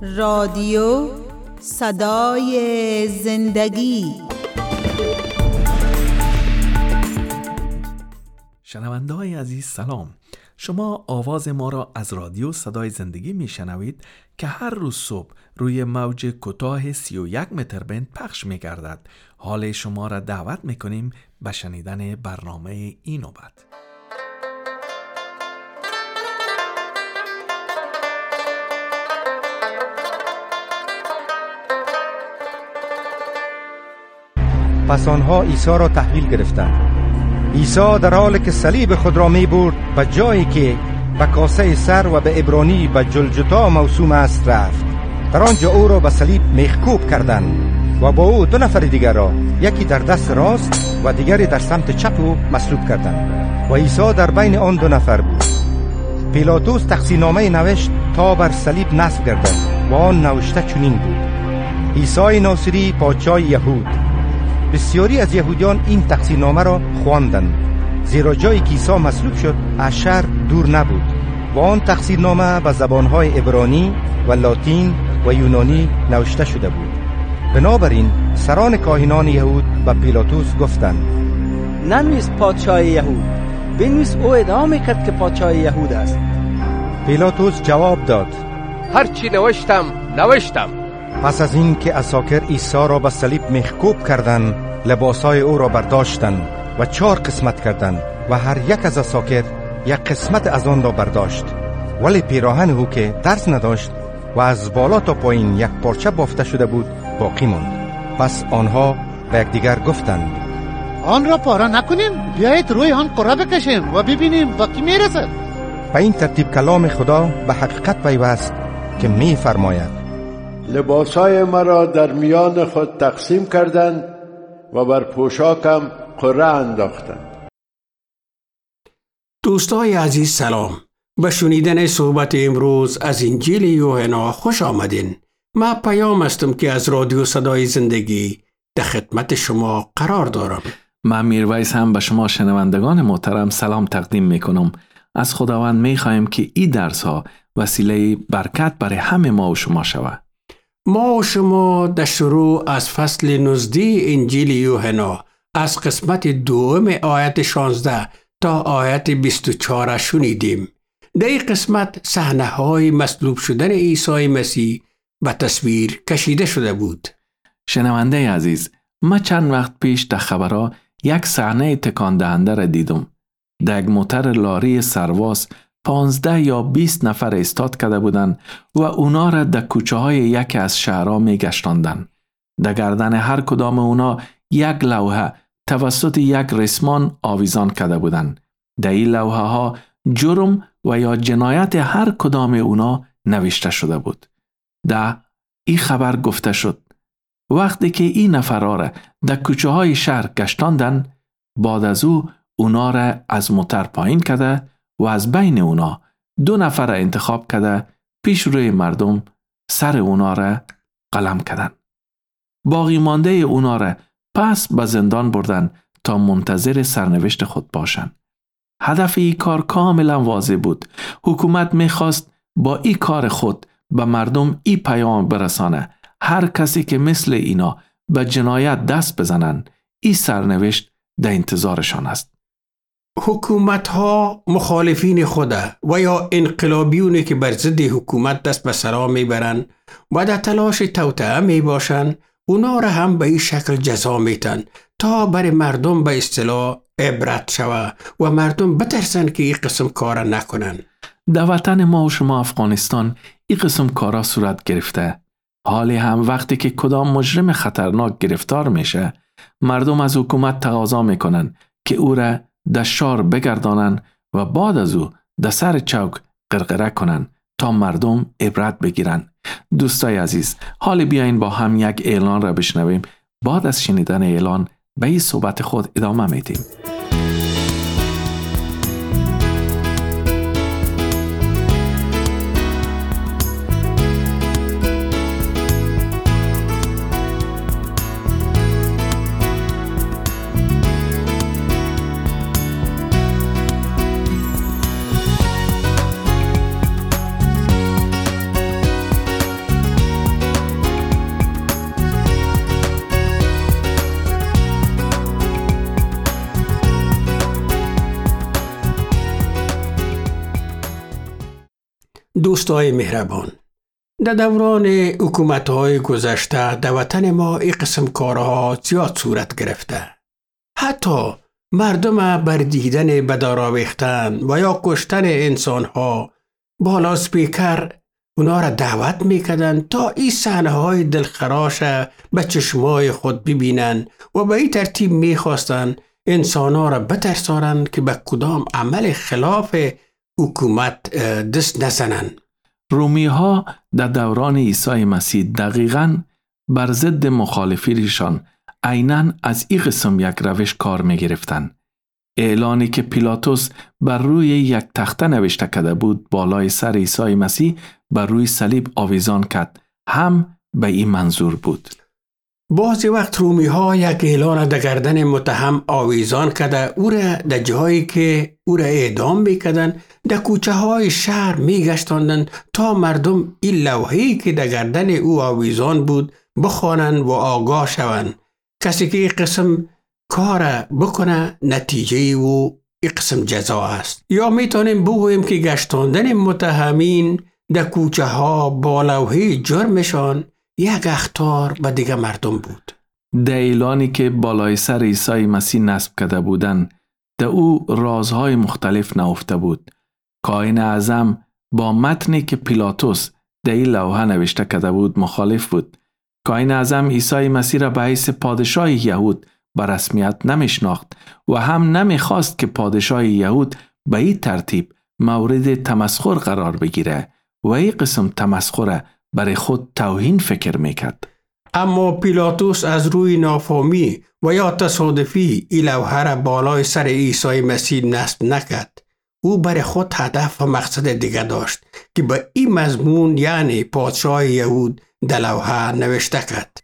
رادیو صدای زندگی. شنونده های عزیز سلام. شما آواز ما را از رادیو صدای زندگی می شنوید که هر روز صبح روی موج کوتاه 31 متر بند پخش می گردد. حال شما را دعوت می کنیم به شنیدن برنامه این نوبت. پس آنها عیسی را تحویل گرفتند. عیسی در حالی که صلیب خود را می برد به جایی که به کاسه سر و به عبرانی به جلجتا موسوم است رفت. در آنجا او را به صلیب میخکوب کردند و با او 2 نفر دیگر را، یکی در دست راست و دیگری در سمت چپ او مصلوب کردند و عیسی در بین آن 2 نفر بود. پیلاطوس تقصیرنامه نوشت تا بر صلیب نصب گردد و آن نوشته چنین بود: عیسی ناصری پادشاه یهود. بسیاری از یهودیان این تقصیرنامه را خواندند، زیرا جایی که عیسی مصلوب شد از شهر دور نبود و آن تقصیرنامه به زبانهای عبرانی و لاتین و یونانی نوشته شده بود. بنابراین سران کاهنان یهود به پیلاطوس گفتند: ننویس پادشاه یهود، بنویس او ادعا میکرد که پادشاه یهود است. پیلاطوس جواب داد: هرچی نوشتم. پس از این که عساکر عیسی را به صلیب مخکوب کردند، لباسهای او را برداشتند و 4 قسمت کردند و هر یک از عساکر 1 قسمت از آن را برداشت، ولی پیراهن او که درز نداشت و از بالا تا پایین 1 پارچه بافته شده بود باقی ماند. پس آنها به یکدیگر گفتند: آن را پاره نکنیم، بیایید روی آن قرعه بکشیم و ببینیم به کی میرسد. به این ترتیب کلام خدا به حقیقت پیوست که می فرماید: لباسهای مرا در میان خود تقسیم کردند و بر پوشاکم قرعه انداختند. دوستای عزیز سلام. به شنیدن صحبت امروز از انجیل یوحنا خوش آمدین. من پیام هستم که از رادیو صدای زندگی در خدمت شما قرار دارم. من میرویس هم به شما شنوندگان محترم سلام تقدیم میکنم. از خداوند میخوایم که این درس ها وسیله برکت برای همه ما و شما شود. ما و شما در شروع از فصل 19 انجیل یوحنا از قسمت 2 آیت 16 تا آیت 24 شنیدیم. در این قسمت صحنه‌های مصلوب شدن عیسی مسیح به تصویر کشیده شده بود. شنونده عزیز، من چند وقت پیش در خبرها یک صحنه تکان دهنده را دیدم. در یک موتر لاری سرواز 15 یا 20 نفر ایستاد کرده بودند و اونا را در کوچه های یکی از شهرها می گشتاندن. در گردن هر کدام اونا 1 لوحه توسط 1 ریسمان آویزان کرده بودند. در این لوحه ها جرم و یا جنایت هر کدام اونا نوشته شده بود. در این خبر گفته شد وقتی که این نفرها را در کوچه های شهر گشتاندن، بعد از اونا را از موتر پایین کرده و از بین اونا 2 نفر را انتخاب کرده پیش روی مردم سر اونا را قلم کردن. باقی مانده اونا را پس به زندان بردن تا منتظر سرنوشت خود باشند. هدف این کار کاملا واضح بود. حکومت میخواست با این کار خود به مردم این پیام برسانه: هر کسی که مثل اینا به جنایت دست بزنن، این سرنوشت در انتظارشان است. حکومت ها مخالفین خوده و یا انقلابیونی که بر ضد حکومت دست به سرا میبرن و در تلاش توطئه میباشن، اونا را هم به این شکل جزا میتن تا بر مردم به اصطلاح عبرت شوه و مردم بترسن که این قسم کارا نکنن. در وطن ما و شما افغانستان این قسم کارا صورت گرفته. حالی هم وقتی که کدام مجرم خطرناک گرفتار میشه، مردم از حکومت تقاضا میکنن که او را در شهر بگردانن و بعد از او در سر چوک قرقره کنن تا مردم عبرت بگیرن. دوستای عزیز، حال بیاین با هم یک اعلان را بشنویم. بعد از شنیدن اعلان به این صحبت خود ادامه میدیم. دوستای مهربان، در دوران حکومت‌های گذشته در وطن ما این قسم کارها زیاد صورت گرفته. حتی مردم بر دیدن بدآراویختن و یا کشتن انسانها با لاسپیکر اونا را دعوت میکردن تا این صحنه‌های دلخراش به چشمای خود ببینن و به این ترتیب میخواستن انسانها را بترسانن که به کدام عمل خلاف حکومت دست نزنن. رومی ها در دوران عیسی مسیح دقیقاً بر ضد مخالفینشان عیناً از این قسم یک روش کار می گرفتن. اعلانی که پیلاتوس بر روی یک تخته نوشته کرده بود بالای سر عیسی مسیح بر روی صلیب آویزان کرد هم به این منظور بود. بعضی وقت رومی ها یک اعلان در گردن متهم آویزان کرده او را در جایی که او را اعدام میکردن در کوچه های شهر میگشتاندن تا مردم این لوحه‌ای که در گردن او آویزان بود بخوانند و آگاه شوند. کسی که این قسم کار بکنه نتیجه او این قسم جزا است. یا میتونیم بگوییم که گشتاندن متهمین در کوچه ها با لوحه جرمشان یک اخطار به دیگه مردم بود. در اعلانی که بالای سر عیسی مسیح نصب کرده بودند در او رازهای مختلف نهفته بود. کاهن اعظم با متنی که پیلاتوس در این لوحه نوشته کرده بود مخالف بود. کاهن اعظم عیسی مسیح را به حیث پادشاه یهود به رسمیت نمیشناخت و هم نمیخواست که پادشاه یهود به این ترتیب مورد تمسخر قرار بگیره و این قسم تمسخر برای خود توهین فکر میکرد. اما پیلاتوس از روی نافهمی و یا تصادفی این لوحه را بالای سر عیسی مسیح نصب نکرد. او برای خود هدف و مقصد دیگر داشت که به این مضمون یعنی پادشاه یهود در لوحه نوشته کرد.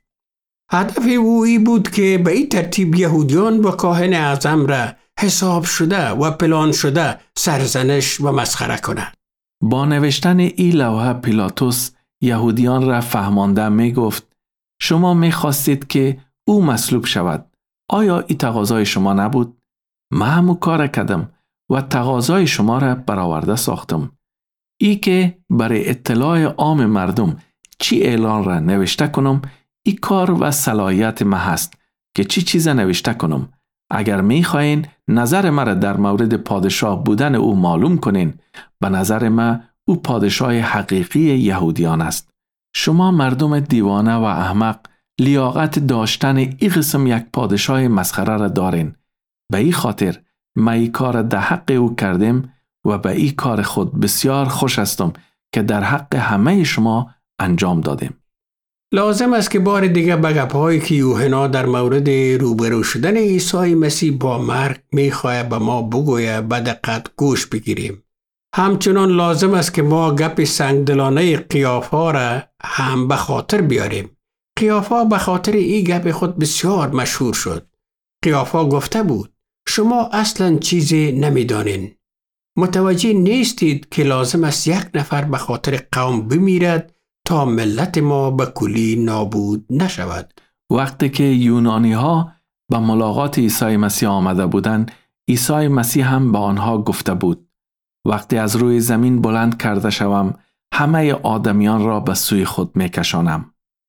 هدف او این بود که به این ترتیب یهودیان و کاهن اعظم را حساب شده و پلان شده سرزنش و مسخره کنند. با نوشتن این لوحه پیلاتوس یهودیان را فهمانده می گفت شما می خواستید که او مصلوب شود. آیا این تقاضای شما نبود؟ من همو کار کردم و تقاضای شما را برآورده ساختم. ای که برای اطلاع عام مردم چی اعلان را نوشته کنم ای کار و صلاحیت من هست که چی چیز نوشته کنم. اگر می خواهید نظر مرا در مورد پادشاه بودن او معلوم کنین به نظر من او پادشاه حقیقی یهودیان است. شما مردم دیوانه و احمق لیاقت داشتن این قسم یک پادشاه مسخره را دارین. به این خاطر من این کار در حق او کردم و به این کار خود بسیار خوش هستم که در حق همه شما انجام دادم. لازم است که بار دیگه به گپ‌هایی که یوحنا در مورد روبرو شدن عیسی مسیح با مرگ می‌خواهد به ما بگوید به دقت گوش بگیریم. همچنان لازم است که ما گپ سنگدلانه قیافا را هم به خاطر بیاریم. قیافا به خاطر این گپ خود بسیار مشهور شد. قیافا گفته بود شما اصلاً چیزی نمی‌دانین. متوجه نیستید که لازم است یک نفر به خاطر قوم بمیرد تا ملت ما به کلی نابود نشود. وقتی که یونانی ها به ملاقات عیسی مسیح آمده بودند، عیسی مسیح هم به آنها گفته بود وقتی از روی زمین بلند کرده شوم همه آدمیان را به سوی خود میکشانم.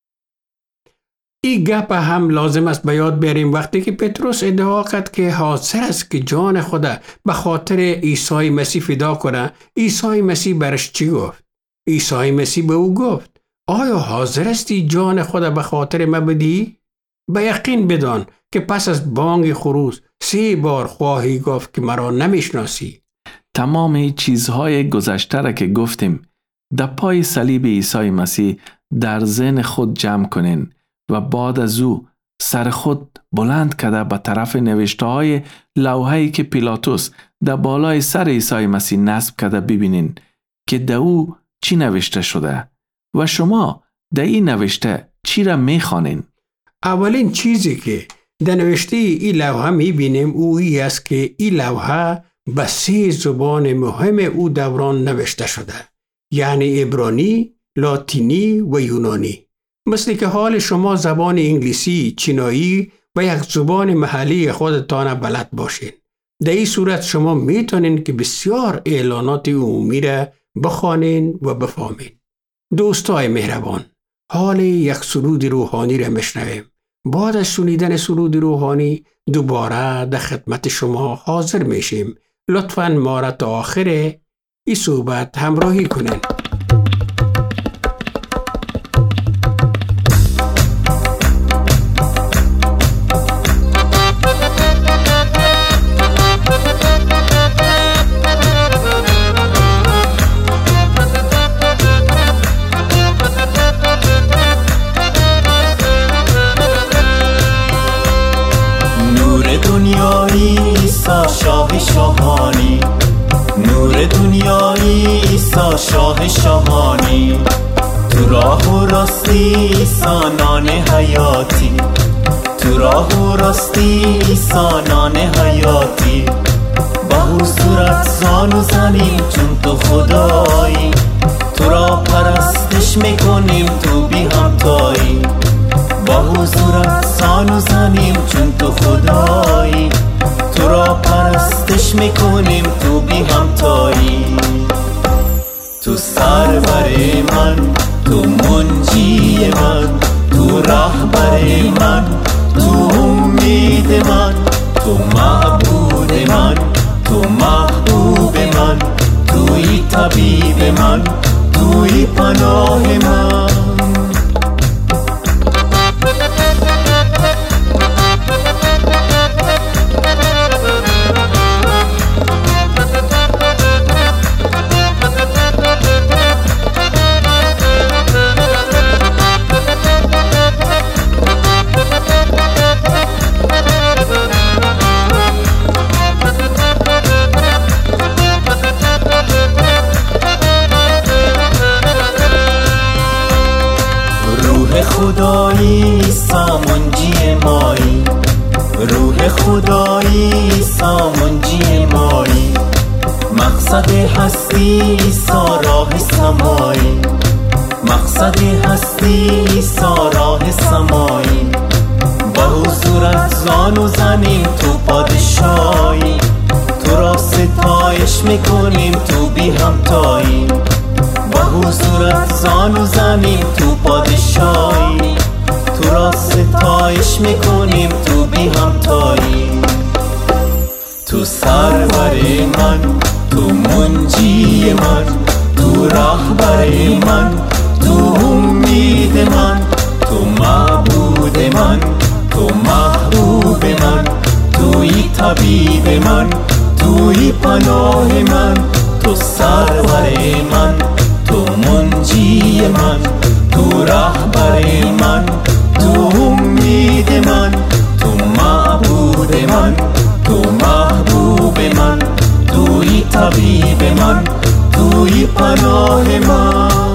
این گپ هم لازم است به یاد بیاریم وقتی که پتروس ادعا کرد که حاضر است که جان خود به خاطر عیسی مسیح فدا کنه. عیسی مسیح برش چی گفت؟ عیسی مسیح به او گفت آیا حاضر استی جان خود به خاطر من بدی؟ به یقین بدان که پس از بانگ خروس 3 بار خواهی گفت که مرا نمیشناسی. تمام چیزهای گذشته را که گفتیم در پای صلیب عیسی مسیح در ذهن خود جمع کنین و بعد از او سر خود بلند کرده به طرف نوشته های لوحه‌ای که پیلاتوس در بالای سر عیسی مسیح نصب کرده ببینین که در او چی نوشته شده و شما در این نوشته چی را میخوانین؟ اولین چیزی که در نوشته این لوحه میبینیم اویی است که این لوحه به 3 زبان مهم او دوران نوشته شده، یعنی عبرانی، لاتینی و یونانی. مثل که حال شما زبان انگلیسی، چینایی و یک زبان محلی خودتان بلد باشین. در این صورت شما میتونین که بسیار اعلانات عمومی را بخوانین و بفهمین. دوستای مهربان، حال یک سرود روحانی را میشنویم. بعد از شنیدن سرود روحانی دوباره در خدمت شما حاضر میشیم. لطفاً ما را تا آخر این صحبت همراهی کنین. شاه شاهانی، نور دنیایی عیسی شاه شاهانی، تو راه و راستی عیسی نان حیاتی، تو راه و راستی عیسی نان حیاتی، با حضورت زانو زنیم چون تو خدایی، تو را پرستش میکنیم تو بی همتایی، با حضورت زانو زنیم چون تو خدایی، تو را پرستش میکنیم تو بی همتایی، تو سرور من، تو منجی من، تو رهبر من، تو امید من، تو معبود من، تو محبوب من، توی طبیب من، توی پناه من. خدایی سامنجی مایی، روح خدایی سامنجی مایی، مقصد هستی راه سمایی، مقصد هستی راه سمایی، با حضورت زانو زنیم تو پادشاهی، تو را ستایش میکنیم تو بی همتایی، با حضورت زانو زنیم تو پادشاهی، تو را ستایش میکنیم تو بی همتایی، تو سرور من، تو منجی من، تو رهبر من، تو امید من، تو معبود من، تو محبوب من، توی طبیب من، توی پناه من، تو سرور من، تو منجی من، تو رهبر من، تو امید من، تو معبود من، تو محبوب من، توی طبیب من، توی پناه من.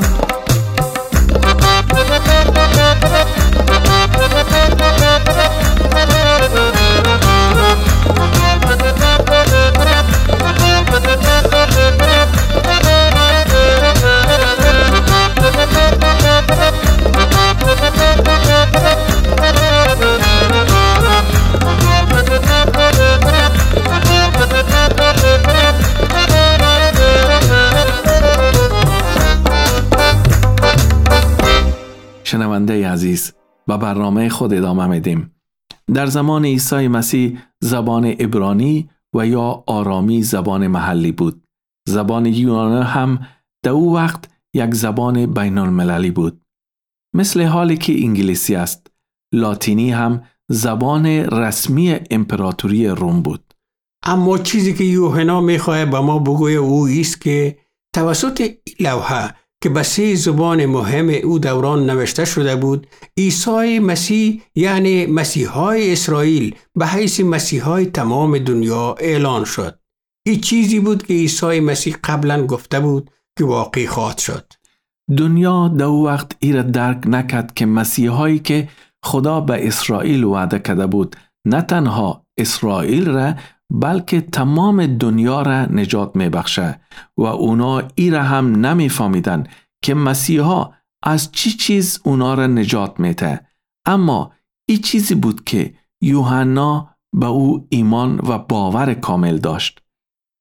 شنونده عزیز، با برنامه خود ادامه میدیم. در زمان عیسی مسیح زبان عبرانی و یا آرامی زبان محلی بود. زبان یونانی هم در او وقت یک زبان بین المللی بود. مثل حالی که انگلیسی است، لاتینی هم زبان رسمی امپراتوری روم بود. اما چیزی که یوحنا میخواه به ما بگوید او است که توسط این لوحه که به 3 زبان مهم او دوران نوشته شده بود، عیسی مسیح یعنی مسیحای اسرائیل به حیث مسیحای تمام دنیا اعلان شد. این چیزی بود که عیسی مسیح قبلا گفته بود که واقع خواهد شد. دنیا در وقت ای را درک نکرد که مسیحایی که خدا به اسرائیل وعده کرده بود نه تنها اسرائیل را بلکه تمام دنیا را نجات می بخشه و اونا ای را هم نمی فهمیدن که مسیحا از چیز اونا را نجات میده. اما این چیزی بود که یوحنا به او ایمان و باور کامل داشت.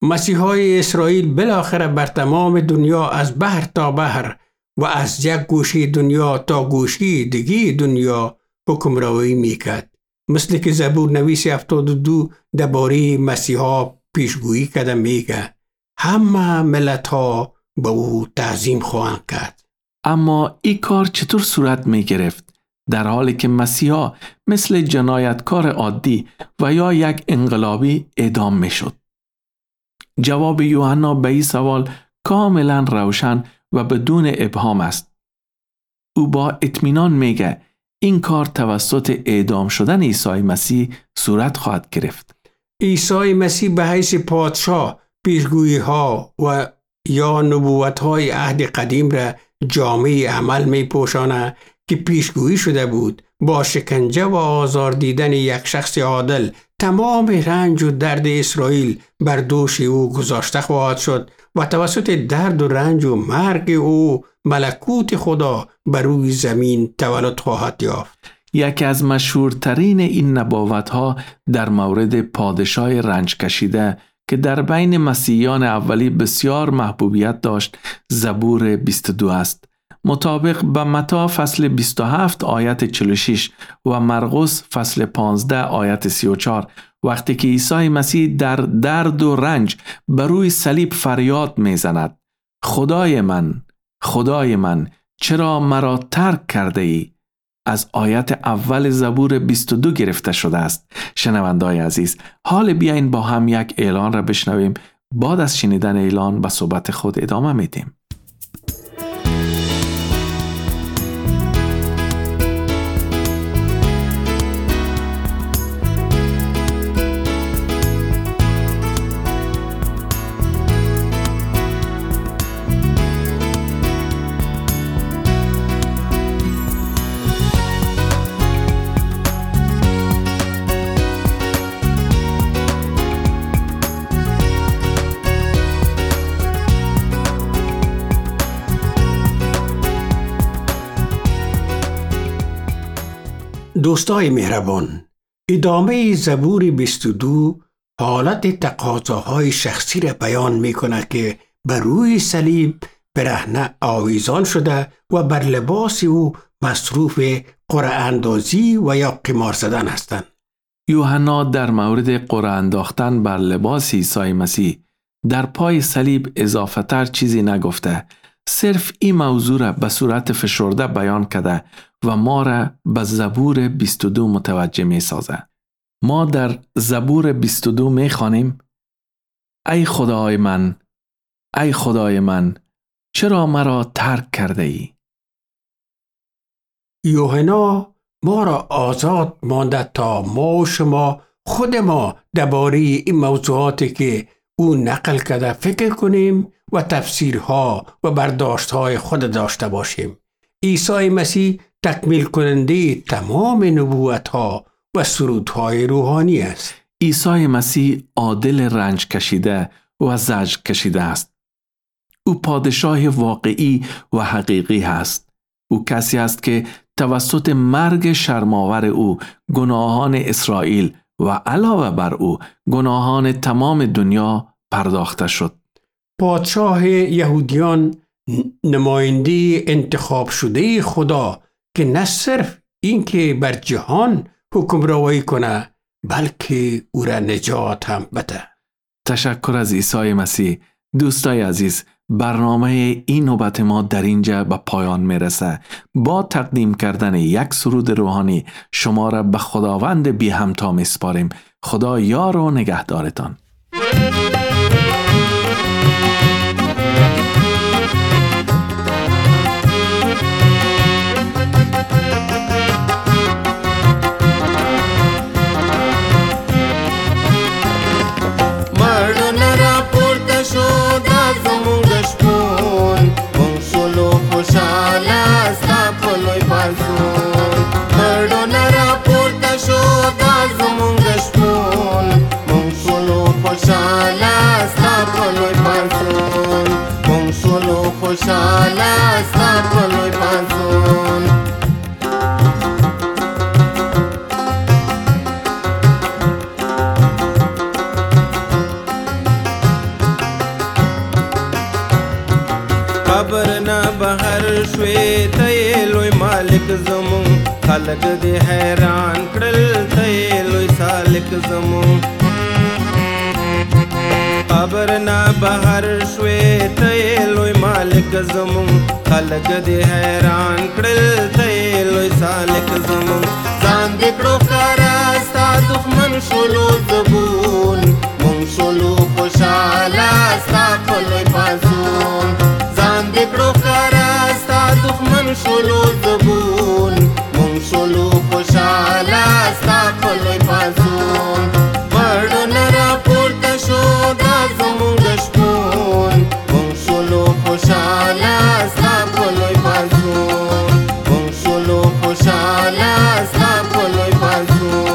مسیحای اسرائیل بالاخره بر تمام دنیا از بحر تا بحر و از یک گوشه دنیا تا گوشه دیگه دنیا حکمرانی میکرد. مثل که زبور نویس 72 درباره مسیحا پیشگویی کرده میگه همه ملت ها به او تعظیم خواهند کرد. اما این کار چطور صورت می گرفت در حالی که مسیحا مثل جنایتکار عادی و یا یک انقلابی اعدام می شد؟ جواب یوحنا به این سوال کاملا روشن و بدون ابهام است. او با اطمینان میگه این کار توسط اعدام شدن عیسی مسیح صورت خواهد گرفت. عیسی مسیح به حیث پادشاه پیشگویی ها و یا نبوت های عهد قدیم را جامعه عمل می پوشانه که پیشگویی شده بود. با شکنجه و آزار دیدن یک شخص عادل تمام رنج و درد اسرائیل بر دوش او گذاشته خواهد شد و توسط درد و رنج و مرگ او ملکوت خدا بر روی زمین تولد خواهد یافت. یکی از مشهورترین این نبوت‌ها در مورد پادشاه رنج کشیده که در بین مسیحیان اولی بسیار محبوبیت داشت زبور 22 است. مطابق به متی فصل 27 آیت 46 و مرقس فصل 15 آیت 34 وقتی که عیسی مسیح در درد و رنج بر روی صلیب فریاد می‌زند خدای من چرا مرا ترک کرده ای؟ از آیت اول زبور 22 گرفته شده است. شنونده‌های عزیز، حال بیاین با هم یک اعلان را بشنویم. بعد از شنیدن اعلان به صحبت خود ادامه میدیم. دوستای مهربان، ادامه زبور 22 حالت تقاضاهای شخصی را بیان میکنه که بر روی صلیب برهنه آویزان شده و بر لباس او مصروف قرعه اندازی و یا قمار زدن هستند. یوحنا در مورد قرعه انداختن بر لباس عیسی مسیح در پای صلیب اضافه تر چیزی نگفته. صرف این موضوع را به صورت فشرده بیان کرده و ما را به زبور 22 متوجه می سازه. ما در زبور 22 می خوانیم: ای خدای من چرا مرا ترک کرده ای؟ یوحنا ما را آزاد مانده تا ما و شما خود ما درباره این موضوعاتی که او نقل کرده فکر کنیم و تفسیرها و برداشتهای خود داشته باشیم. عیسی مسیح تکمیل کننده تمام نبوتها و سرودهای روحانی است. عیسی مسیح عادل رنج کشیده و زجر کشیده است. او پادشاه واقعی و حقیقی است. او کسی است که توسط مرگ شرم‌آور او گناهان اسرائیل و علاوه بر او گناهان تمام دنیا پرداخته شد. پادشاه یهودیان نماینده انتخاب شده خدا که نه صرف این که بر جهان حکمرانی کنه بلکه او را نجات هم بده. تشکر از عیسی مسیح. دوستای عزیز، برنامه این نوبت ما در اینجا به پایان میرسه. با تقدیم کردن یک سرود روحانی شما را به خداوند بی همتا میسپاریم. خدا یار و نگهدارتان. بهر شوې ته یې لوی مالک زمون خلق دې حیران کړل ته یې لوی سالک زمون خبر نه بهر شوې ته یې لوی مالک زمون خلق دې حیران کړل ته یې لوی سالک زمون ځان دې کړو ښکاره ستا دښمن شولو زبون مونږ شولو خوشحاله ستا په لوی پاڅون ځان دې کړو ښکاره ستا دښمن شولو زبون مونږ شولو خوشحاله ستا په لوی پاڅون مړونه راپورته شو دا زمونږ شپون مونږ شولو خوشحاله ستا په لوی پاڅون مونږ شولو خوشحاله ستا په لوی پاڅون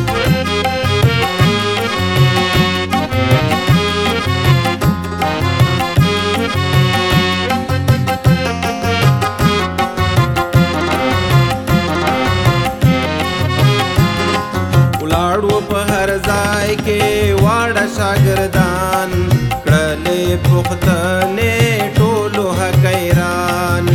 کې واړه شاګردان کړلې پختنې ټولو حقیران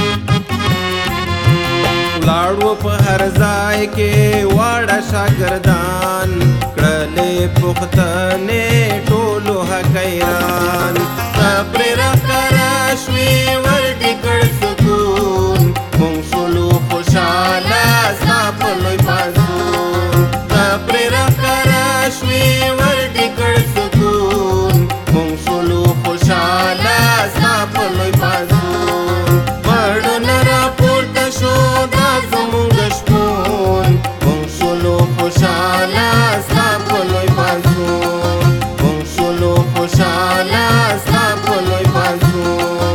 لاړو په هر ځای کې واړه شاګردان کړلې پختنې ټولو حقیران خبرې راښکاره شوې ور دې کړ سکون مونږ شولو خوشحاله ستا په لوی پاڅون خبرې راښکاره شوې ور دې کړ سکون مونږ شولو خوشحاله ستا په لوی پاڅون مړونه راپورته شو دا زمونږ شپون مونږ شولو خوشحاله ستا په لوی پاڅون مونږ شولو خوشحاله ستا په لوی پاڅون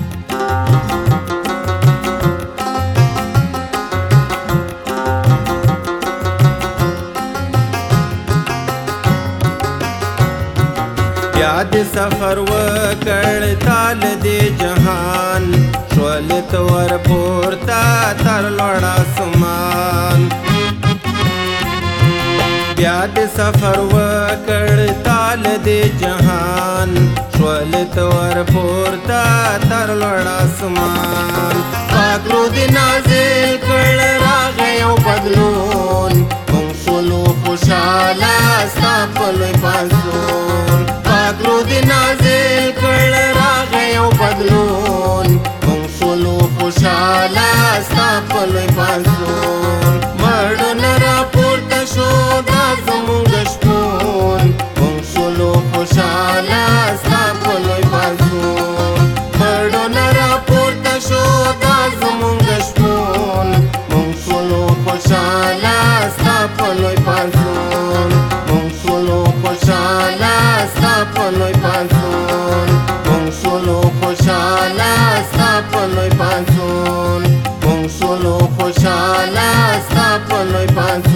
بیا دې سفر وکړ تال دې جهان شول ته ور پورته تر لوړ اسمان بیا دې سفر وکړ تال دې جهان شول ته ور پورته تر لوړ اسمان پاک رو دې نازل کړ راغی یو بدلون مونږ شولو خوشحاله ستا په لوی پاڅون پاکرو دې نازل کړ راغی یو بدلون مونږ شولو خوشحاله ستا په لوی پاڅون مړونه راپورته شو دا زمونږ شپون مونږ شولو خوشحاله ستا په لوی پاڅون مړونه راپورته شو دا زمونږ شپون مونږ شولو خوشحاله ستا په لوی پاڅون مونږ شولو خوشحاله ستا په لوی پاڅون مونږ شولو خوشحاله ستا په لوی پاڅون مونږ شولو خوشحاله ستا په لوی پاڅون